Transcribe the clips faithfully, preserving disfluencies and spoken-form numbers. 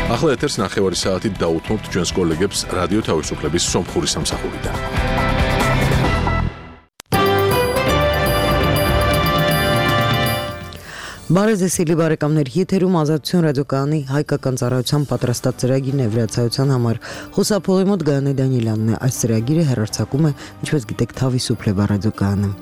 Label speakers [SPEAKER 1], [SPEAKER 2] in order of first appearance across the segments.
[SPEAKER 1] ახლა ეთერს ნახევარი საათით დაუთმობთ ჩვენს კოლეგებს რადიო თავისუფლების სომხური სამსახურიდან.
[SPEAKER 2] Բարեզեսիլի բարեկամներ, եթերում ազատություն ռադիոկայանի հայկական ծառայության պատրաստած ծրագիրն է վրացայության համար։ Խոսափողի մոտ Գայանե Դանիելյանն է։ Այս ծրագիրը հեռարձակում է, ինչպես գիտեք, Թավիսուփլե ռադիոկայանը։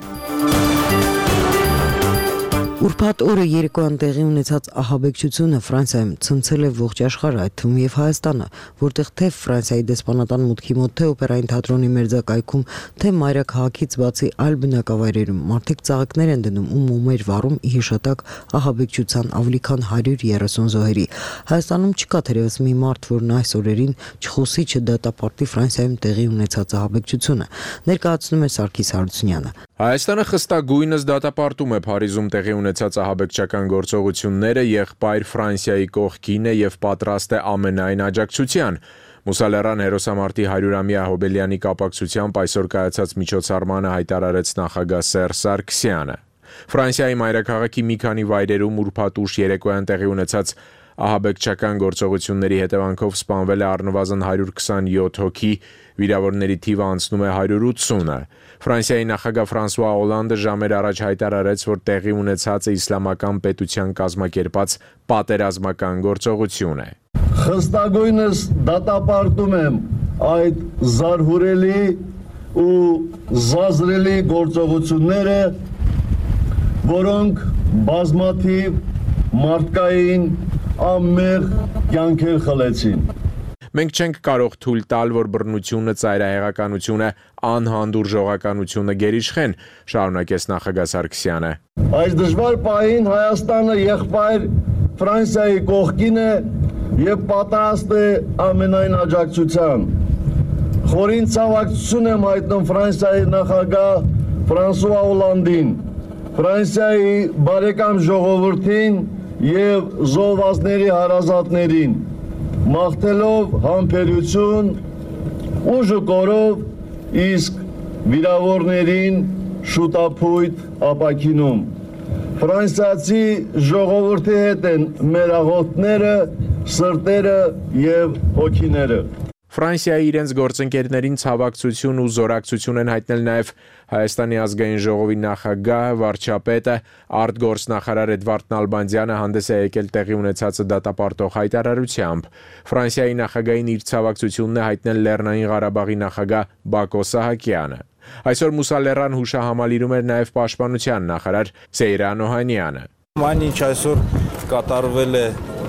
[SPEAKER 2] Ուրբաթ օրը երեկոյան տեղի ունեցած ահաբեկչությունը Ֆրանսիայում ցնցել է ողջ աշխարհը, այդ թվում եւ Հայաստանը, որտեղ թե Ֆրանսիայի դեսպանատան մուտքի մոտ, թե օպերային թատրոնի մերձակայքում, թե մայրաքաղաքից բացի այլ բնակավայրերում մարդիկ ծաղիկներ են դնում ու մոմեր վառում ի հիշատակ ահաբեկչության ավելի քան հարյուր երեսուն զոհերի։ Հայաստանում չկա թերևս մի մարդ, որն այս օրերին չխոսի չդատապարտի Ֆրանսիայում տեղի ունեցած ահաբեկչությունը, ներկայացնում է Սարգիս Հարությունյանը։
[SPEAKER 3] Հայաստանը խստագույնս դատապարտում է Փարիզում տեղի ունեցած ահաբեկչական գործողությունները, եղբայր Ֆրանսիայի կողքին է եւ պատրաստ է ամենայն աջակցության։ Մուսալերան հերոսամարտի հարյուրամյա հոբելյանի կապակցությամբ այսօր կայացած միջոցառմանը հայտարարեց նախագահ Սերժ Սարգսյանը։ Ֆրանսիայի մայրաքաղաքի մի քանի վայրերում ուրբաթ ուշ երեկոյան տեղի ունեցած ահաբեկչական գործողությունների հետևանքով սպանվել է առնվազն հարյուր քսանյոթ հոգի, վիրավորների թիվը անցնում է հարյուր ութսունը։ Ֆրանսիայի նախագահ Ֆրանսուଆ Օլանդը ժամեր առաջ հայտարարեց, որ տեղի ունեցածը իսլամական պետության կազմակերպած պատերազմական գործողություն է։
[SPEAKER 4] Խստագույնս դատապարտում եմ այդ զարհուրելի ու զազրելի գործողությունները, որոնք բազմաթիվ մարդկային ամեղ կյանքեր խլեցին։
[SPEAKER 3] Մենք չենք կարող թույլ տալ, որ բռնությունը, ծայրահեղականությունը, անհանդուրժողականությունը գերիշխեն, շարունակեց նախագահ Սարգսյանը։
[SPEAKER 4] Այս դժվար պահին Հայաստանը եղբայր Ֆրանսիայի կողքին է եւ պատրաստ է ամենայն աջակցության։ Խորին ցավակցություն եմ հայտնում Ֆրանսիայի նախագահ Ֆրանսուଆ Օլանդին, Ֆրանսիայի բարեկամ ժողովրդին եւ զոհվածների հարազատներին, մաղթելով համբերություն, ուժը կորով, իսկ վիրավորներին շուտափույթ ապաքինում։ Ֆրանսիացի ժողովրդի հետ են մեր աղոթները, սրտերը եւ հոգիները։
[SPEAKER 3] Ֆրանսիայի իրենց գործընկերներին ցավակցություն ու զորակցություն են հայտնել նաև Հայաստանի ազգային ժողովի նախագահ, վարչապետը, արտգործնախարար Էդվարդ Նալբանդյանը հանդես է եկել տեղի ունեցածը դատապարտող հայտարարությամբ։ Ֆրանսիայի նախագահին իր ցավակցությունն է հայտնել Լեռնային Ղարաբաղի նախագահ Բակո Սահակյանը։ Այսօր Մուսալերան հուշահամալիրում էր նաև պաշտպանության նախարար Սեյրան Օհանյանը։
[SPEAKER 5] Այն ինչ այսօր կատարվել է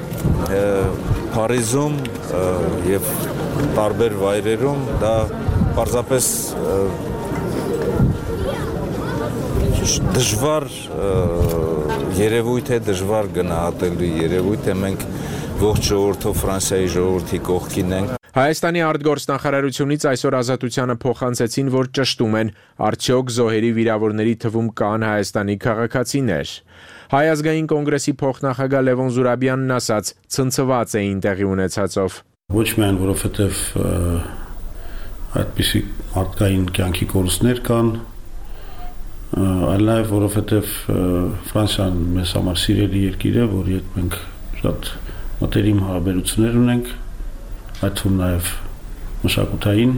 [SPEAKER 5] Փարիզում եւ տարբեր վայրերում, դա պարզապես դժվար երևույթ է, դժվար գնահատելի երևույթ է, մենք ողջ ժողովրդով Ֆրանսիայի ժողովրդի կողքին ենք։
[SPEAKER 3] Հայաստանի արտգործնախարարությունից այսօր Ազատությանը փոխանցեցին, որ ճշտում են, արդյոք զոհերի վիրավորների թվում կան Հայաստանի քաղաքացիներ։ Հայ ազգային կոնգրեսի փոխնախագահ Լևոն Զուրաբյանն ասաց, ցնցված էին տեղի ունեցածով։
[SPEAKER 6] Ոչ միայն որովհետև այդպիսի մարդկային կյանքի կորուստներ կան, այլ նաև որովհետև Ֆրանսիան մեզ համար սիրելի երկիր է, որի հետ մենք շատ մտերիմ հարաբերություններ ունենք, այդ թվում նաև մշակութային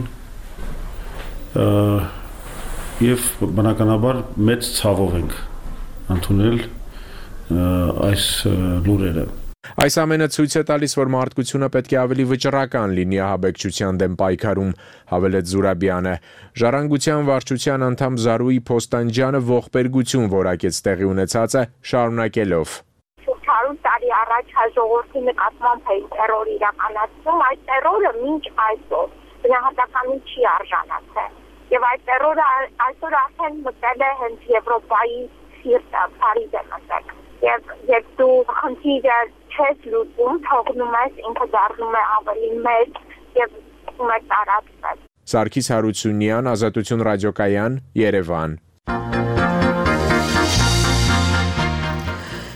[SPEAKER 6] եւ բնականաբար մեծ ցավով ենք ընդունել այս լուրերը։
[SPEAKER 3] Այս ամենը ցույց է տալիս, որ մարդկությունը պետք է ավելի վճռական լինի ահաբեկչության դեմ պայքարում, հավելեց Զուրաբյանը։ Ժառանգության վարչության անդամ Զարուհի Փոստանջյանը ողբերգություն որակեց տեղի ունեցածը, շարունակելով.
[SPEAKER 7] Հարյուր տարի առաջ ժողովրդի նկատմամբ է տերոր իրականացում, այդ տերորը մինչ այսօր գնահատականի չի արժանացել։ Եվ այդ տերորը այսօր արդեն մտել է հենց Եվրոպայի սիրտը, Փարիզ է մտել։ Եվ երբ դու խնդիրը չես լուծում, թողնում ես, ինքը դառնում է ավելի մեծ եւ ում է տարածվել։
[SPEAKER 3] Սարգիս Հարությունյան, Ազատություն ռադիոկայան, Երևան։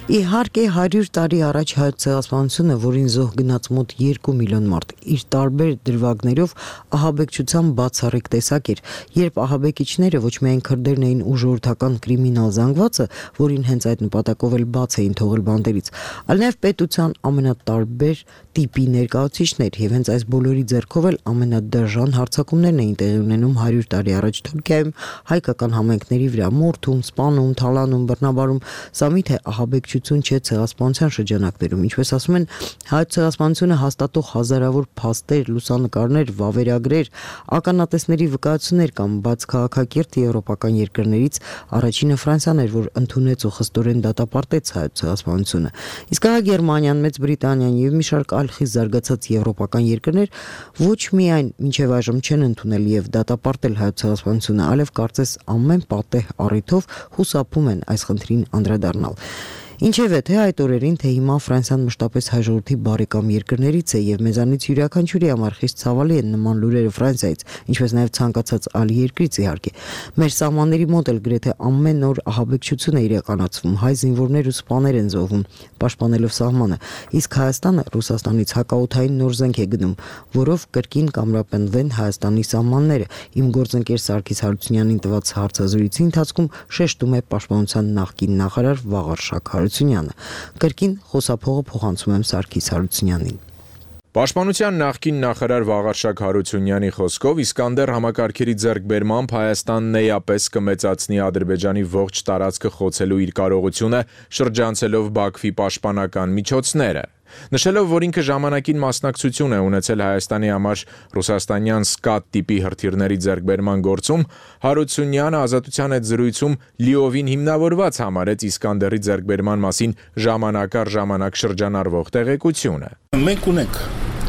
[SPEAKER 2] Իհարկե հարյուր տարի առաջ հայոց ցեղասպանությունը, որին զոհ գնաց մոտ երկու միլիոն մարդ, իր տարբեր դրվագներով ահաբեկչության բացառիկ տեսակ էր, երբ ահաբեկիչները ոչ միայն քրդերն էին ու ժողովրդական կրիմինալ զանգվածը, որին հենց այդ նպատակով էլ բաց էին թողել բանդերից, այլ նաև պետության ամենատարբեր տիպի ներկայացուցիչներ, եւ հենց այս բոլորի ձեռքով էլ ամենադաժան հարձակումներն էին տեղի ունենում հարյուր տարի առաջ Թուրքիայում, հայկական համայնքների վրա, մորթում, սպանում, թալանում, բռնաբարում, սա միթե ահաբեկչություն չէ ցեղասպանության շրջանակներում, ինչպես ասում են, հայոց ցեղասպանությունը հաստատող հազարավոր փաստեր, լուսանկարներ, վավերագրեր, ականատեսների վկայություններ կամ բաց քաղաքակիրթ եվրոպական երկրներից առաջինը Ֆրանսիան էր, որ ընդունեց ու խստորեն դատապարտեց հայոց ցեղասպանությունը։ Իսկ հա Գերմանիան, Մեծ Բրիտանիան եւ մի շարք այլ խիստ զարգացած եվրոպական երկրներ ոչ միայն մինչև այժմ չեն ընդունել եւ դատապարտել հայոց ցեղասպանությունը, այլև կարծես ամեն պատեհ առիթով հուսափում են այս խնդրին անդրադառնալ։ Ինչևէ, թե այդ օրերին, թե հիմա Ֆրանսիան մշտապես հայ ժողովրդի բարեկամ երկրներից է եւ մեզանից յուրաքանչյուրի համար խիստ ցավալի են նման լուրերը Ֆրանսիայից, ինչպես նաեւ ցանկացած այլ երկրից իհարկե։ Մեր սահմանների մոտ էլ գրեթե ամեն օր ահաբեկչություն է իրականացվում, հայ զինվորներ ու սպաներ են զոհվում, պաշտպանելով սահմանը, իսկ Հայաստանը Ռուսաստանից հակաօդային նոր զենք է գնում, որով կրկին կամրապնդվեն Հայաստանի սահմանները։ Իմ գործընկեր Սարգիս Հարությունյանին տված հարցազրույցի ընթացքում շեշտում է պաշտպանության նախկին նախարար Վաղարշակ Հարությունյանը։ Կրկին խոսափողը փոխանցում եմ Սարգիս Հարությունյանին։
[SPEAKER 3] Պաշտպանության նախկին նախարար Վաղարշակ Հարությունյանի խոսքով Իսկանդեր համակարգերի ձեռքբերմամբ Հայաստանն էապես կմեծացնի Ադրբեջանի ողջ տարածքը խոցելու իր կարողությունը, շրջանցելով Բաքվի պաշտպանական միջոցները։ Նշելով, որ ինքը ժամանակին մասնակցություն է ունեցել Հայաստանի համար ռուսաստանյան սկադ տիպի հրթիռների ձեռքբերման գործում, Հարությունյանը Ազատության հետ զրույցում լիովին հիմնավորված համարեց Իսկանդերի ձեռքբերման մասին ժամանակ առ ժամանակ շրջանառվող տեղեկությունը։
[SPEAKER 6] Մենք ունենք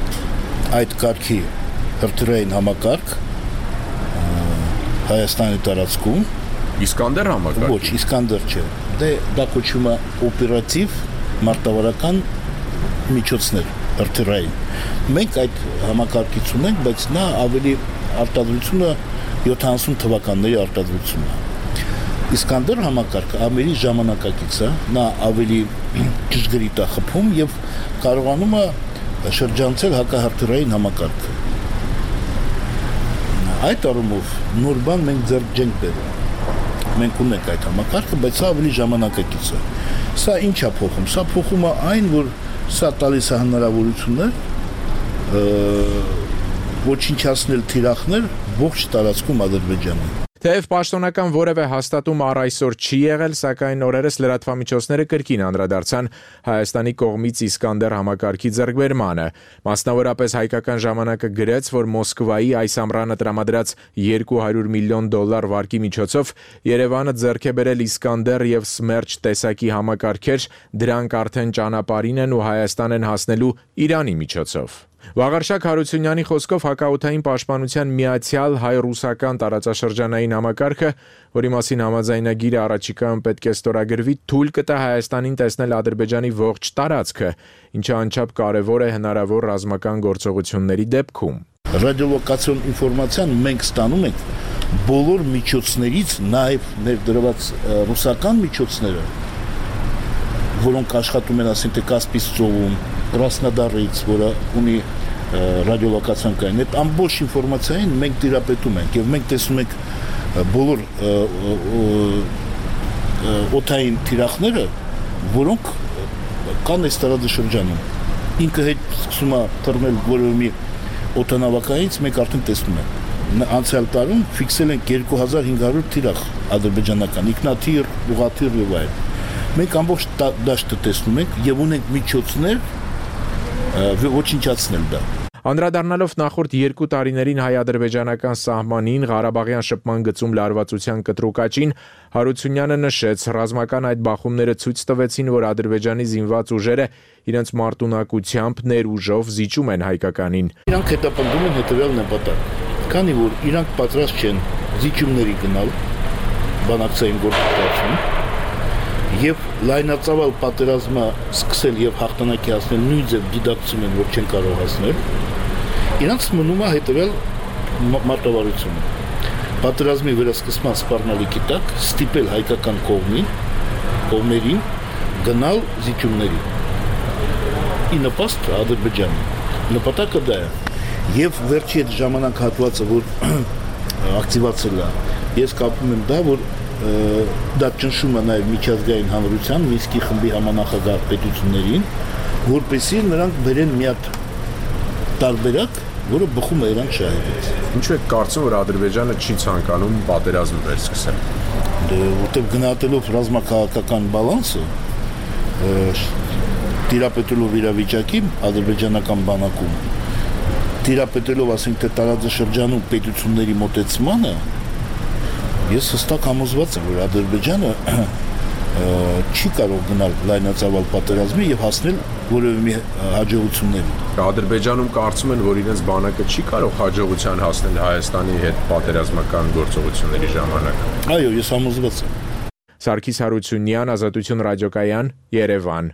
[SPEAKER 6] այդ կարգի հրթիռային համակարգ Հայաստանի տարածքում։
[SPEAKER 3] Իսկանդեր համակարգ։
[SPEAKER 6] Ոչ, Իսկանդեր չէ։ Դե դա կոչվում է օպերատիվ մարտավարական միջոցներ հրթիռային։ Մենք այդ համակարգից ունենք, բայց նա ավելի արտադրությունը յոթանասուն թվականների արտադրությունն է։ Իսկանդեր համակարգը ավելի ժամանակակից է, նա ավելի ճշգրիտ է խփում եւ կարողանում է շրջանցել հակահրթիռային համակարգը։ Այդ առումով նոր բան մենք ձեռք չենք բերում։ Մենք ունենք այդ համակարգը, բայց սա ավելի ժամանակակից է։ Սա ինչ է փոխում։ Սա փոխում է այն, որ սա տալիս է հնարավորություններ ոչնչացնել թիրախներ ողջ տարածքում Ադրբեջանի։
[SPEAKER 3] Թեև պաշտոնական որևէ հաստատում առ այսօր չի եղել, սակայն օրերս լրատվամիջոցները կրկին անդրադարձան Հայաստանի կողմից Իսկանդեր համակարգի ձեռքբերմանը։ Մասնավորապես հայկական ժամանակը գրեց, որ Մոսկվայի այս ամռանը տրամադրած երկու հարյուր միլիոն դոլար վարկի միջոցով Երևանը ձեռք է բերել Իսկանդեր եւ Սմերջ տեսակի համակարգեր, դրանք արդեն ճանապարհին են ու Հայաստան են հասնելու Իրանի միջոցով։ Վաղարշակ Հարությունյանի խոսքով հակաօդային պաշտպանության միացյալ հայ-ռուսական տարածաշրջանային համակարգը, որի մասին համաձայնագիրը առաջիկայում պետք է ստորագրվի, թույլ կտա Հայաստանին տեսնել Ադրբեջանի ողջ տարածքը, ինչը անչափ կարևոր է հնարավոր ռազմական գործողությունների դեպքում։
[SPEAKER 6] Ռադիոլոկացիոն ինֆորմացիան մենք ստանում ենք բոլոր միջոցներից, նաև ներդրված ռուսական միջոցները, որոնք աշխատում են ասենք թե Կասպից ծովում, Կրասնոդարից, որը ունի ռադիոլոկացիոն կային, այդ ամբողջ ինֆորմացիային մենք տիրապետում ենք եւ մենք տեսնում ենք բոլոր օդային թիրախները, որոնք կան այս տարածաշրջանում։ Ինքը հետ սկսում է թռնել որևէ մի օդանավակայից, մենք արդեն տեսնում ենք։ Անցյալ տարում ֆիքսել ենք երկու հազար հինգ հարյուր թիրախ ադրբեջանական, ինքնաթիռ, ուղղաթիռ եւ այլն։ Մենք ամբողջ դաշտը տեսնում ենք եւ ունենք միջոցներ ոչնչացնել դա։
[SPEAKER 3] Անդրադառնալով նախորդ երկու տարիներին հայ-ադրբեջանական սահմանին Ղարաբաղյան շփման գծում լարվածության կտրուկ աճին, Հարությունյանը նշեց, ռազմական այդ բախումները ցույց տվեցին, որ Ադրբեջանի զինված ուժերը իրենց մարտունակությամբ ներուժով զիջում են հայկականին։
[SPEAKER 6] Իրանք հետապնդում են հետևյալ նպատակ, քանի որ իրանք պատրաստ չեն զիջումների գնալ բանակցային գործընթացում եւ լայնածավալ պատերազմը սկսել եւ հաղթանակի հասնել նույն ձև դիտակցում են, որ չեն կարող հասնել, իրանց մնում է հետևյալ մարտավարությունը։ Պատերազմի վերասկսման սպառնալիքի տակ ստիպել հայկական կողմին, կողմերին գնալ զիջումների։ Ի նպաստ Ադրբեջանի նպատակը դա է։ Եվ վերջի այդ ժամանակ հատվածը, որ ակտիվացել է, ես կապում եմ դա, որ դա ճնշում է նաև միջազգային հանրության, Մինսկի խմբի համանախագահ պետություններին, որպեսզի նրանք բերեն մի հատ տարբերակ, որը բխում է իրանք շահերից։
[SPEAKER 3] Ինչու եք կարծում, որ Ադրբեջանը չի ցանկանում պատերազմ վերսկսել։
[SPEAKER 6] Դե որտեղ գնահատելով ռազմաքաղաքական բալանսը, տիրապետելով իրավիճակի ադրբեջանական բանակում, տիրապետելով, ասենք թե տարածաշրջանում պետությունների մոտեցմանը, ես հստակ համոզված եմ, որ Ադրբեջանը չի կարող գնալ լայնածավալ պատերազմի եւ հասնել որևէ մի հաջողությունների։
[SPEAKER 3] Ադրբեջանում կարծում են, որ իրենց բանակը չի կարող հաջողության հասնել Հայաստանի հետ պատերազմական գործողությունների ժամանակ։
[SPEAKER 6] Այո, ես համոզված եմ։
[SPEAKER 3] Սարգիս Հարությունյան, Ազատություն ռադիոկայան, Երևան։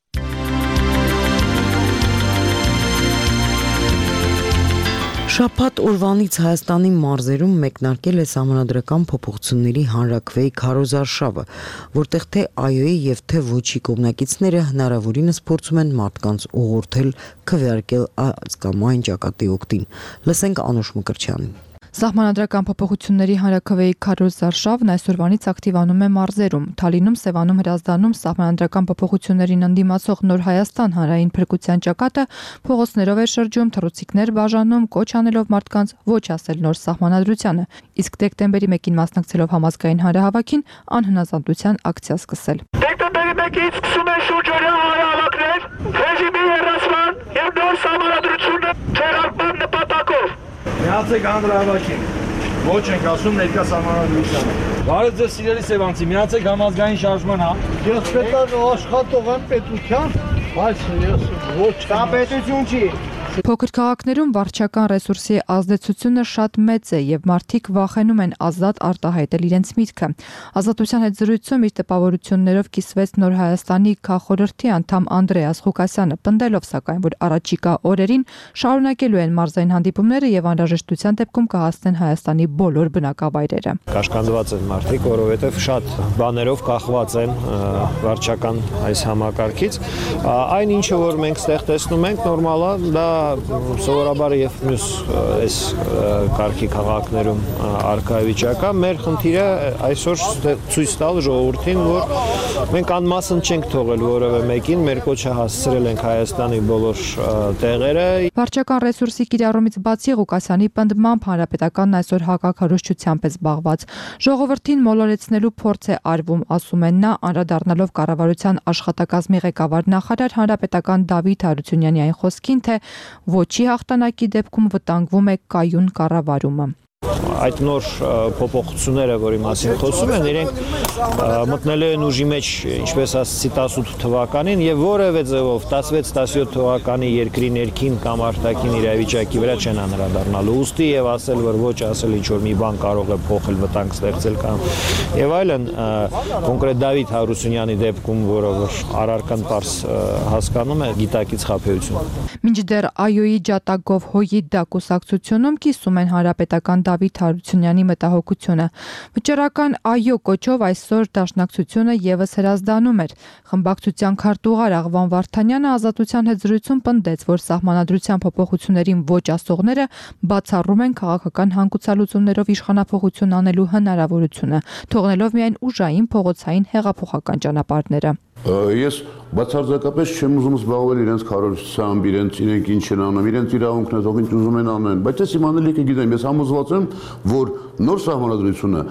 [SPEAKER 2] Շաբաթ օրվանից Հայաստանի մարզերում մեկնարկել է սահմանադրական փոփոխությունների հանրաքվեի քարոզարշավը, որտեղ թե ԱՅՈ-ի եւ թե ոչի կողմնակիցները հնարավորինս փորձում են մարդկանց ուղղորդել քվեարկել ազգամայն ճակատի օգտին։ Լսենք Անուշ Մկրտչյանին։
[SPEAKER 8] Սահմանադրական փոփոխությունների հանրաքվեի քարոզարշավն այսօրվանից ակտիվանում է մարզերում։ Թալինում, Սևանում, Հրազդանում սահմանադրական փոփոխություններին ընդդիմացող Նոր Հայաստան հանրային փրկության ճակատը փողոցներով է շրջում, թռուցիկներ բաժանում, կոչ անելով մարդկանց ոչ ասել նոր սահմանադրությանը։ Իսկ դեկտեմբերի մեկին մասնակցելով համազգային հանրահավաքին անհնազանդության ակցիա սկսել։
[SPEAKER 9] Դեկտեմբերի մեկից սկսում է շուրջօրյա հանրահավաքներ, ռեժիմի հեռացման եւ նոր սահմանադրությունը չեղարկման նպատակով։
[SPEAKER 10] Միացեք հանրահավաքին, ոչ ենք ասում ներկա սահմանադրությանը։ Բարև ձեզ սիրելի սևանցի, միացեք համազգային շարժման, հա։ Ես պետք է աշխատող եմ պետության, բայց ես ոչ եմ պետություն չի։
[SPEAKER 8] Փոքր քաղաքներում վարչական ռեսուրսի ազդեցությունը շատ մեծ է եւ մարդիկ վախենում են ազատ արտահայտել իրենց միտքը։ Ազատության հետ զրույցում իր տպավորություններով կիսվեց Նոր Հայաստանի քաղխորհրդի անդամ Անդրեաս Ղուկասյանը, պնդելով սակայն, որ առաջիկա օրերին շարունակելու են մարզային հանդիպումները եւ անհրաժեշտության դեպքում կհասնեն Հայաստանի բոլոր բնակավայրերը։
[SPEAKER 11] Կաշկանդված են մարդիկ, որովհետեւ շատ բաներով կախված են վարչական այս համակարգից։ Այն ինչը որ մենք ստեղ տեսնում ենք նորմալ է, դա սովորաբար եւ մյուս այս կարգի քաղաքներում արկա վիճակա մեր խնդիրը այսօր ցույց տալ ժողովրդին, որ մենք անմասն չենք թողել որևէ մեկին, մեր կոչը հասցրել ենք Հայաստանի բոլոր տեղերը։
[SPEAKER 8] Վարչական ռեսուրսի կիրառումից բացի Ղուկասյանի պնդմամբ հանրապետականն այսօր հակակառուցչությամբ է զբաղված։ Ժողովրդին մոլորեցնելու փորձ է արվում, ասում են նա, անդրադառնալով կառավարության աշխատակազմի ղեկավար նախարար հանրապետական Դավիթ Հարությունյանի այն խոսքին, թե ոչի հաղթանակի դեպքում վտանգվում է կայուն կառավարումը։
[SPEAKER 11] Այդ նոր փոփոխությունները, որի մասին խոսում են, իրենք մտնել են ուժի մեջ, ինչպես ասացի տասութ թվականին եւ որևէ ձևով տասվեց տասյոթ թվականի երկրի ներքին կամ արտաքին իրավիճակի վրա չեն անդրադառնալու։ Ուստի եւ ասել, որ ոչ ասել ինչ որ մի բան կարող է փոխել, վտանգ ստեղծել կամ եւ այլն, կոնկրետ Դավիթ Հարությունյանի դեպքում, որը որ առարկան པարս հասկանում է, գիտակից խաբեություն։
[SPEAKER 8] Մինչդեռ ԱՅՈ-ի ջատագով հոյիտ կուսակցությունում կիսում են հանրապետական Դավիթ Հարությունյանի մտահոգությունը։ Վճռական ԱՅՈ կոչով այսօր դաշնակցությունը եւս Հրազդանում էր։ Խմբակցության քարտուղար Աղվան Վարդանյանը Ազատության հետ զրույցում պնդեց, որ սահմանադրության փոփոխություններին ոչ ասողները բացառում են քաղաքական հանգուցալուծումներով իշխանափոխություն անելու հնարավորությունը, թողնելով միայն ուժային փողոցային հեղափոխական ճանապարհները։
[SPEAKER 12] Ես բացարձակապես չեմ ուզում զբաղվել իրենց քարոզությամբ, իրենց իրենք ինչ են անում, իրենց իրավունքն է, թող ինչ ուզում են անեն, բայց ես իմանալի կգիտեմ, ես համոզված եմ, որ նոր սահմանադրությունը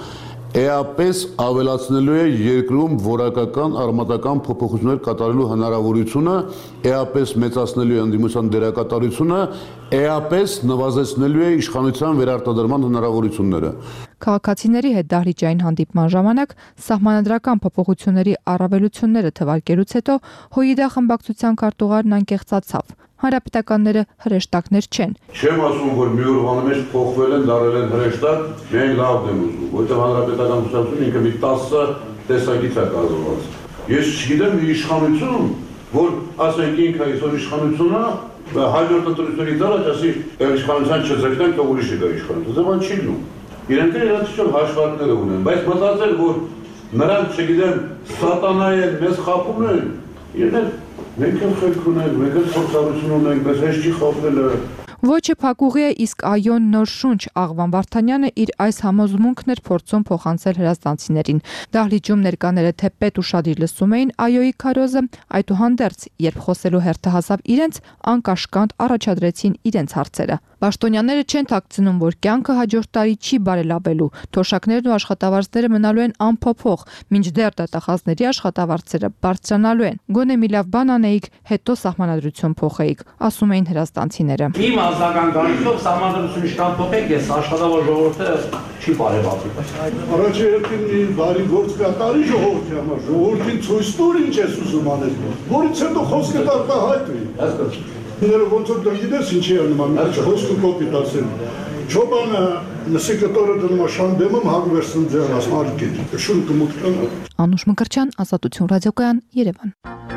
[SPEAKER 12] էապես ավելացնելու է երկրում որակական արմատական փոփոխություններ կատարելու հնարավորությունը, էապես մեծացնելու է ընդդիմության դերակատարությունը, էապես նվազեցնելու է իշխանության վերարտադրման հնարավորությունները։
[SPEAKER 8] Քաղաքացիների հետ դահլիճային հանդիպման ժամանակ սահմանադրական փոփոխությունների առավելությունները թվարկելուց հետո հոյիդա խմբակցության քարտուղարն անկեղծացավ։ Հանրապետականները հրեշտակներ չեն։
[SPEAKER 12] Չեմ ասում, որ մի օրվան մեջ փոխվել են, դարել են հրեշտակ, միայն լավն եմ ուզում, որտեղ հանրապետական կուսակցությունը ինքը մի տասը տեսակից է կազմված։ Ես չգիտեմ մի իշխանություն, որ ասենք ինքը այսօր իշխանությունը հաջորդ ընտրությունից առաջ ասի, իշխանության չձգնենք, ուրիշ է գա իշխանություն։ Դա բան չի լինում։ Իրենք իրենց հաշվարկները ունեն, բայց մտածել, որ նրանք չգիտեմ սատանայի են մեզ խափում են, իրեն մենք էլ խելք ունենք, մենք էլ փորձառություն ունենք, մեզ հեշտ չի խափելը։
[SPEAKER 8] Ոչը փակուղի է, իսկ այոն նոր շունչ Աղվան Վարդանյանը իր այս համոզմունքն էր փորձում փոխանցել հրազդանցիներին։ Դահլիճում ներկաները թե պետ ուշադիր լսում էին այոյի քարոզը, այդուհանդերձ, երբ խոսելու հերթը հասավ իրենց, անկաշկանդ առաջադրեցին իրենց հարցերը։ Պաշտոնյաները չեն թաքցնում, որ կյանքը հաջորդ տարի չի բարելավելու, թոշակներն ու աշխատավարձները մնալու են անփոփոխ, մինչդեռ դատախազների աշխատավարձերը բարձրանալու են։ Գոնե մի լավ բան անեիք, հետո սահմանադրություն փոխեիք, ասում էին հրազդանցիները։
[SPEAKER 10] Իմ ազգական գանիքով սահմանադրություն իշքան փոխեք, ես աշխատավոր ժողովուրդը չի բարևապի։
[SPEAKER 12] Առաջ երկին մի բարի գործ կատարի ժողովրդի համար, ժողովրդին ցույց տուր ինչ ես ուզում անել, որից հետո խոսքը արտահայտվի։ Ները ոնց որ դու գիտես ինչի է նման, խոսքը կոպիտ ասել։ Չոբանը նսիկտորը դնում է շանդեմում հագվերսն ձեր ասմարկեր։ Շուն կմուտքան։
[SPEAKER 8] Անուշ Մկրտչյան, Ազատություն ռադիոկայան, Երևան։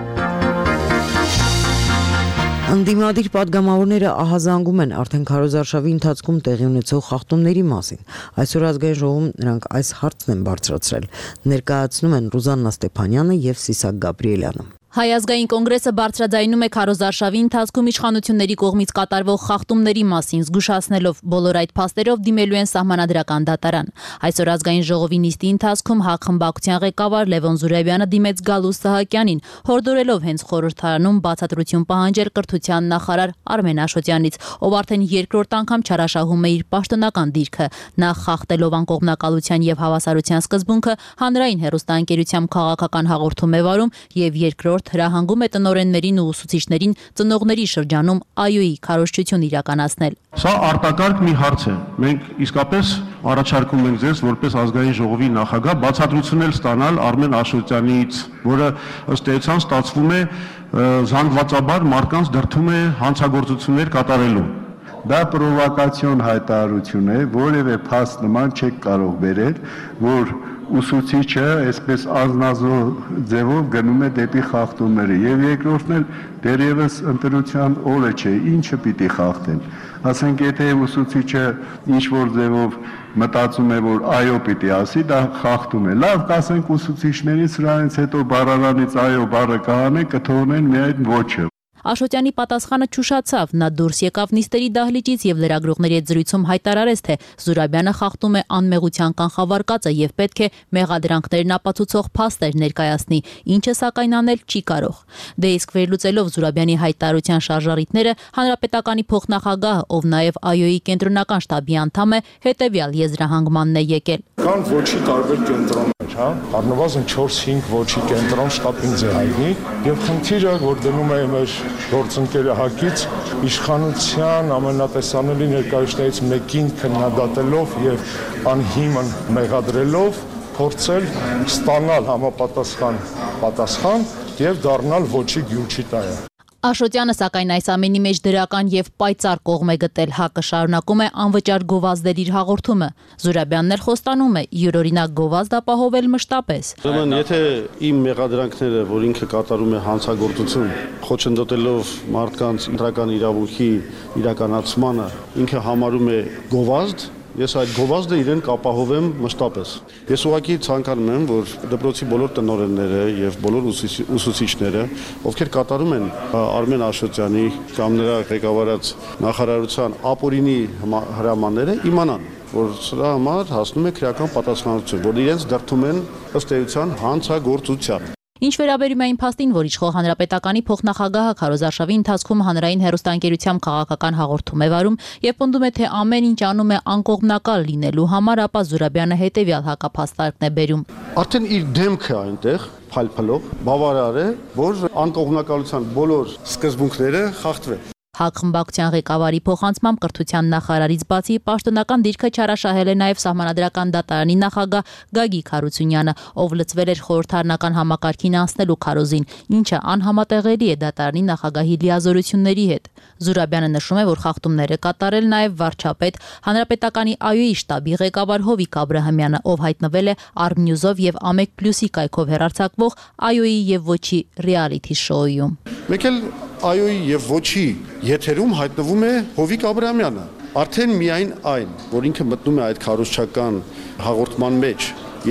[SPEAKER 2] Անդիմադիր падգամավորները ահազանգում են արդեն քարոզարշավի ընթացքում տեղի ունեցող խախտումների մասին։ Այսօր ազգային ժողովում նրանք այս հարցն են բարձրացրել։ Ներկայացնում են Ռուզաննա Ստեփանյանը եւ Սիսակ Գաբրիելյանը։
[SPEAKER 13] Հայ ազգային կոնգրեսը բարձրաձայնում է քարոզարշավի ընթացքում իշխանությունների կողմից կատարվող խախտումների մասին, զգուշացնելով բոլոր այդ փաստերով դիմելու են սահմանադրական դատարան։ Այսօր ազգային ժողովի նիստի ընթացքում ՀԱԿ խմբակցության ղեկավար Լևոն Զուրաբյանը դիմեց Գալուստ Սահակյանին, հորդորելով հենց խորհրդարանում բացատրություն պահանջել կրթության նախարար Արմեն Աշոտյանից, ով արդեն երկրորդ անգամ չարաշահում է իր պաշտոնական դիրքը, նախ խախտելով անկողմնակալության եւ հավասարության սկզբունքը, հանրային հեռուստաընկերությամբ քաղաքական հաղորդում է վարում եւ երկրորդ հրահանգում է տնօրեններին ու ուսուցիչներին ծնողների շրջանում այոյի քարոզչություն իրականացնել։
[SPEAKER 6] Սա արտակարգ մի հարց է։ Մենք իսկապես առաջարկում ենք ձեզ որպես ազգային ժողովի նախագահ բացատրություններ ստանալ Արմեն Աշոտյանից, որը ըստ էության ստացվում է զանգվածաբար մարդկանց դրդում է հանցագործություններ կատարելու։
[SPEAKER 14] Դա պրովոկացիոն հայտարարություն է, որևէ փաստ նման չեք կարող բերել, որ ուսուցիչը այսպես անznազող ձևով գնում է դեպի խախտումները եւ երկրորդն էլ դերևս ընտրության օրը չէ, ինչը պիտի խախտեն։ Ասենք եթե ուսուցիչը ինչ որ ձևով մտածում է, որ այո պիտի ասի, դա խախտում է։ Լավ, կասենք ուսուցիչներից սրանից հետո բառարանից այո բառը կհանեն, կթողնեն միայն ոչը։
[SPEAKER 13] Աշոտյանի պատասխանը չուշացավ, նա դուրս եկավ նիստերի դահլիճից եւ լրագրողների հետ զրույցում հայտարարեց, թե Զուրաբյանը խախտում է անմեղության կանխավարկածը եւ պետք է մեղադրանքներն ապացուցող փաստեր ներկայացնի, ինչը սակայն անել չի կարող։ Դե իսկ վերլուծելով Զուրաբյանի հայտարարության շարժառիթները, հանրապետականի փոխնախագահը, ով նաեւ այոյի կենտրոնական շտաբի անդամ է, հետեւյալ եզրահանգմանն է եկել։
[SPEAKER 15] Կան ոչի տարբեր կենտրոններ, հա, առնվազն չորս-հինգ ոչի կենտրոն շտապ ինձ է հայտնի եւ խնդիրը, որ դնում է մեր գործընկերը ՀԱԿ-ից իշխանության ամենատեսանելի ներկայացուցիչներից մեկին քննադատելով եւ անհիմն մեղադրելով փորձել ստանալ համապատասխան պատասխան եւ դառնալ ոչի գյուչի տայը։
[SPEAKER 13] Աշոտյանը սակայն այս ամենի մեջ դրական եւ պայծառ կողմ է գտել, ՀԱԿ-ը շարունակում է անվճար գովազդել իր հաղորդումը։ Զուրաբյանն էլ խոստանում է յուրօրինակ գովազդ ապահովել մշտապես։
[SPEAKER 6] Ուրեմն եթե իմ մեղադրանքները, որ ինքը կատարում է հանցագործություն, խոչընդոտելով մարդկանց ընտրական իրավունքի իրականացմանը, ինքը համարում է գովազդ, ես այդ գովազդը իրեն կապահովեմ մշտապես։ Ես ուղղակի ցանկանում եմ, որ դպրոցի բոլոր տնօրենները եւ բոլոր ուսուցիչները, ովքեր կատարում են Արմեն Աշոտյանի կամ նրա ղեկավարած նախարարության ապօրինի հրամանները, իմանան, որ սրա համար հասնում է քրեական պատասխանատվություն, որ իրենց դրդում են ըստ էության հանցագործության։
[SPEAKER 13] Ինչ վերաբերում է այն փաստին, որ իշխող հանրապետականի փոխնախագահը քարոզարշավի ընթացքում հանրային հեռուստաընկերությամբ քաղաքական հաղորդում է վարում եւ պնդում է, թե ամեն ինչ անում է անկողմնակալ լինելու համար, ապա Զուրաբյանը հետեւյալ հակափաստարկն է բերում։
[SPEAKER 6] Արդեն իր դեմքը այնտեղ փալփլող բավարար է, որ անկողմնակալության բոլոր սկզբունքները խախտվեն։
[SPEAKER 13] ՀԱԿ խմբակցության ղեկավարի փոխանցմամբ կրթության նախարարից բացի պաշտոնական դիրքը չարաշահել է նաև սահմանադրական դատարանի նախագահ Գագիկ Հարությունյանը, ով լծվել էր խորհրդարանական համակարգին անցնելու քարոզին, ինչը անհամատեղելի է դատարանի նախագահի լիազորությունների հետ։ Զուրաբյանը նշում է, որ խախտումները կատարել նաև վարչապետ, հանրապետականի այոյի շտաբի ղեկավար Հովիկ Աբրահամյանը, ով հայտնվել է Արմնյուզով եւ Ամեկ Պլյուսի կայքով հեռարձակվող այոյի եւ ոչի ռեալիթի շոուում։
[SPEAKER 6] Մեկ էլ այոյի եւ ոչի եթերում հայտնվում է Հովիկ Աբրահամյանը։ Արդեն միայն այն, որ ինքը մտնում է այդ քարոզչական հաղորդման մեջ եւ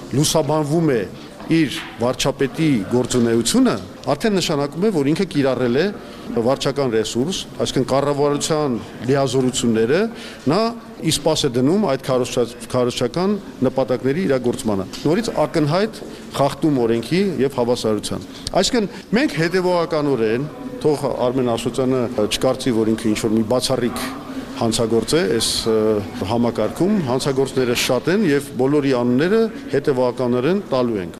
[SPEAKER 14] լուսաբանվում է իր վարչապետի գործունեությունը, արդեն նշանակում է, որ ինքը կիրառել է վարչական ռեսուրս, այսինքն կառավարության լիազորությունները նա իսպաս է դնում այդ քարոզչական նպատակների իրագործմանը։ Նորից ակնհայտ խախտում օրենքի եւ հավասարության։ Այսինքն մենք հետեւողականորեն, թող Արմեն Ասոծյանը չկարծի, որ ինքը ինչ-որ մի բացառիկ հանցագործ է այս համակարգում, հանցագործները շատ են եւ բոլորի անունները հետեւականորեն տալու ենք։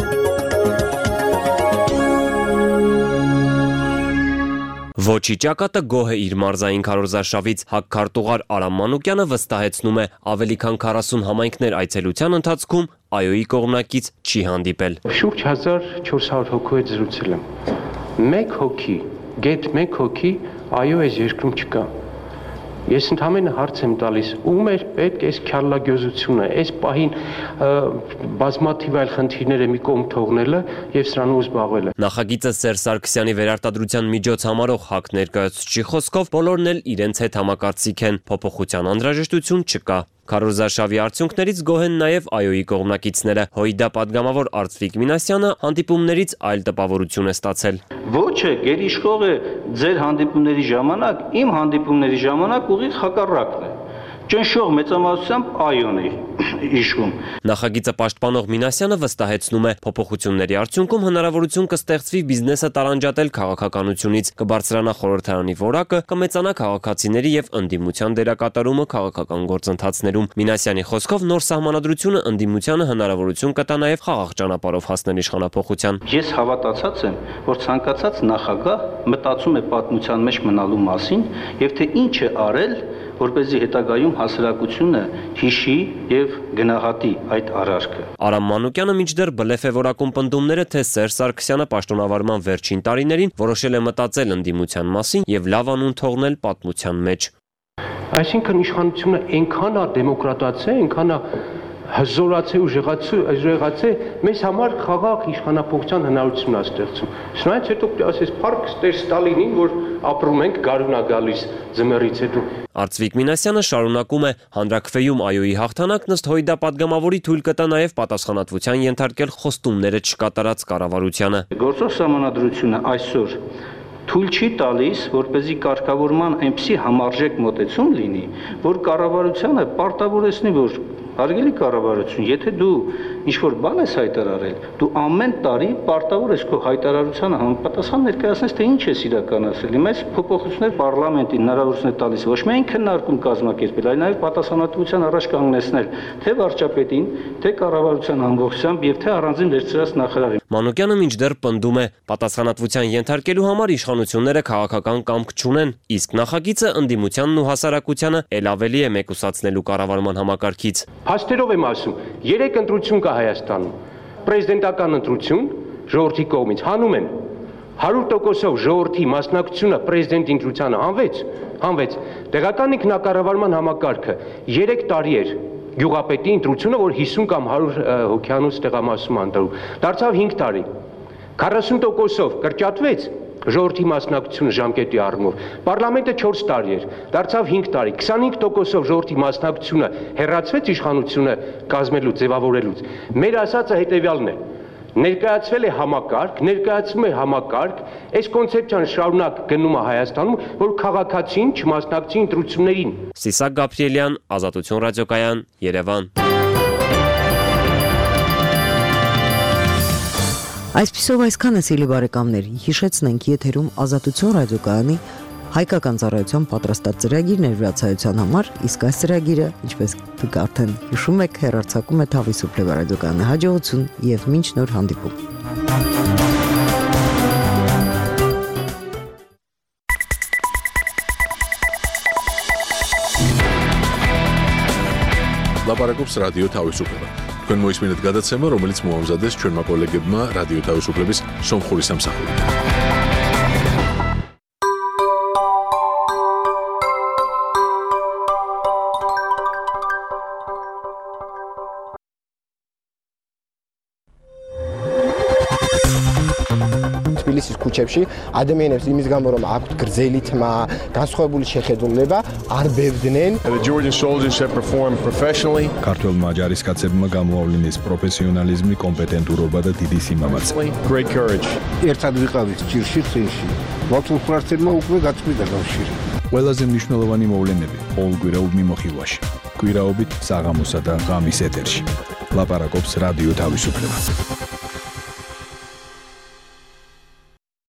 [SPEAKER 16] Ոչի ճակատը գոհ է իր մարզային քարոզարշավից, հակքարտուղար Արամ Մանուկյանը վստահեցնում է, ավելի քան քառասուն համայնքներ այցելության ընթացքում ԱՅՈ-ի կողմնակից չի հանդիպել։
[SPEAKER 17] Շուրջ հազար չորս հարյուր հոգու հետ զրուցել եմ։ Մեկ հոգի, գեթ մեկ հոգի ԱՅՈ այս երկրում չկա։ Ես ընդհանրապես հարց եմ տալիս, ում էր պետք այս քյալլագյոզությունը, այս պահին բազմաթիվ այլ խնդիրները մի կողմ թողնելը եւ սրանով զբաղվելը։
[SPEAKER 16] Նախագիծը Սերժ Սարգսյանի վերարտադրության միջոց համարող ՀԱԿ ներկայացուցչի խոսքով բոլորն էլ իրենց հետ համակարծիք են, փոփոխության անհրաժեշտություն չկա։ Քարոզարշավի արդյունքներից գոհ են նաև ԱՅՈ-ի կողմնակիցները։ ՀՅԴ պատգամավոր Արծվիկ Մինասյանը հանդիպումներից այլ տպավորություն է ստացել։
[SPEAKER 18] Ոչը գերիշխող է ձեր հանդիպումների ժամանակ, իմ հանդիպումների ժամանակ ուղիղ հակառակն է։ Ճնշող մեծամասնությամբ ԱՅՈ-ն է իշխում։
[SPEAKER 16] Նախագիծը պաշտպանող Մինասյանը վստահեցնում է, փոփոխությունների արդյունքում հնարավորություն կստեղծվի բիզնեսը տարանջատել քաղաքականությունից, կբարձրանա խորհրդարանի որակը, կմեծանա քաղաքացիների եւ ընդդիմության դերակատարումը քաղաքական գործընթացներում։ Մինասյանի խոսքով նոր սահմանադրությունը ընդդիմությանը հնարավորություն կտա նաեւ խաղաղ ճանապարհով հասնել իշխանափոխության։
[SPEAKER 18] Ես հավատացած եմ, որ ցանկացած նախագահ մտածում է պատմության մեջ մնալու մասին եւ թե ինչ է արել, որպեսզի հետագայում հասարակությունը հիշի եւ գնահատի այդ արարքը։
[SPEAKER 16] Արամ Մանուկյանը մինչդեռ բլեֆ է որակում պնդումները, թե Սերժ Սարգսյանը պաշտոնավարման վերջին տարիներին որոշել է մտածել ընդդիմության մասին եւ լավ անուն թողնել պատմության մեջ։
[SPEAKER 17] Այսինքն իշխանությունը այնքան է դեմոկրատացել, այնքան է հզորացել ու ժեղացել, մեզ համար խաղաղ իշխանափոխության հնարավորություն է ստեղծում։ Սրանից հետո ասես փառք Տեր Ստալինին, որ ապրում ենք, գարուն է գալիս ձմեռից հետո։
[SPEAKER 16] Արծվիկ Մինասյանը շարունակում է, հանրաքվեում ԱՅՈ-ի հաղթանակն ըստ ՀՅԴ պատգամավորի թույլ կտա նաև պատասխանատվության ենթարկել խոստումները չկատարած կառավարությանը։
[SPEAKER 18] Գործող սահմանադրությունը այսօր թույլ չի տալիս, որպեսզի կարգավորման այնպիսի համարժեք մոտեցում լինի, որ կառավարությանը պարտավորեցնի, որ հարգելի կառավարություն, եթե դու ինչ-որ բան ես հայտարարել, դու ամեն տարի պարտավոր ես քո հայտարարությանը համապատասխան ներկայացնես, թե ինչ ես իրականացրել։ Հիմա այս փոփոխությունները պարլամենտին հնարավորություն է տալիս ոչ միայն քննարկում կազմակերպել, այլ նաև պատասխանատվության առաջ կանգնեցնել թե վարչապետին, թե կառավարության ամբողջությամբ եւ թե առանձին վերցրած նախարարին։
[SPEAKER 16] Մանուկյանը մինչդեռ պնդում է, պատասխանատվության ենթարկելու համար իշխանությունները քաղաքական կամք չունեն, իսկ նախագիծը ընդդիմությանն ու հասարակությանը ել ավելի է մեկուսացնելու կառավարման համակարգից։
[SPEAKER 17] Հաստերով եմ ասում, երեք ընտրություն կա Հայաստանում, պրեզիդենտական ընտրություն ժողովրդի կողմից հանում են, հարյուր տոկոսով ժողովրդի մասնակցությունը պրեզիդենտ ընտրությանը հանվեց, հանվեց, տեղական ինքնակառավարման համակարգը երեք տարի էր գյուղապետի ընտրությունը, որ հիսուն կամ հարյուր հոգյանոց տեղամասում ընտրում, դարձավ հինգ տարի, քառասուն տոկոսով կրճատվեց ժողովրդի մասնակցությունը ժամկետի առումով, պարլամենտը չորս տարի էր, դարձավ հինգ տարի, քսանհինգ տոկոսով ժողովրդի մասնակցությունը հեռացվեց իշխանությունը կազմելու, ձևավորելուց։ Մեր ասածը հետևյալն է, ներկայացվել է համակարգ, ներկայացվում է համակարգ, այս կոնցեպցիան շարունակ գնում է Հայաստանում, որ քաղաքացին չմասնակցի ընտրություններին։
[SPEAKER 16] Սիսակ Գաբրիելյան, Ազատություն ռադիոկայան, Երևան։
[SPEAKER 2] Այսպիսով այսքանը սիրելի բարեկամներ, հիշեցնենք եթերում Ազատություն ռադիոկայանի հայկական ծառայության պատրաստած ծրագիրն էր վրացայության համար, իսկ այս ծրագիրը, ինչպես դուք արդեն հիշում եք, հեռարձակում է Թավիսուփ ռադիոկայանի հաջողություն եւ մինչ նոր հանդիպում։
[SPEAKER 1] Լապարակոպս ռադիո Թավիսուփը։ Քան մոյս մինուտ գադացեմը, რომელიც մոհամզադես չորմա կոլեգებმა ռադիո Թավիսուփլების Սոմխորիս ամսախորի։
[SPEAKER 19] თბილისის ქუჩებში ადამიანებს იმის გამო რომ აქვთ გრძელი თმა, განსხვავებული შეხედულება, არ ბევდნენ.
[SPEAKER 20] The Georgian soldiers have performed professionally.
[SPEAKER 21] ქართველმა ჯარისკაცებმა გამოავლინეს პროფესიონალიზმი, კომპეტენტურობა და დიდი სიმამაცე.
[SPEAKER 20] Great courage.
[SPEAKER 22] ერთად ვიყავით ჭირში წინში. მათულ ფრთებმა უკვე გაწყვიტა კავშირი.
[SPEAKER 21] ყველაზე მნიშვნელოვანი მოვლენები ყოველკვირეულ მიმოხილვაში. კვირაობით საღამოსა და ღამის ეთერში. ლაპარაკობს რადიო თავისუფლება.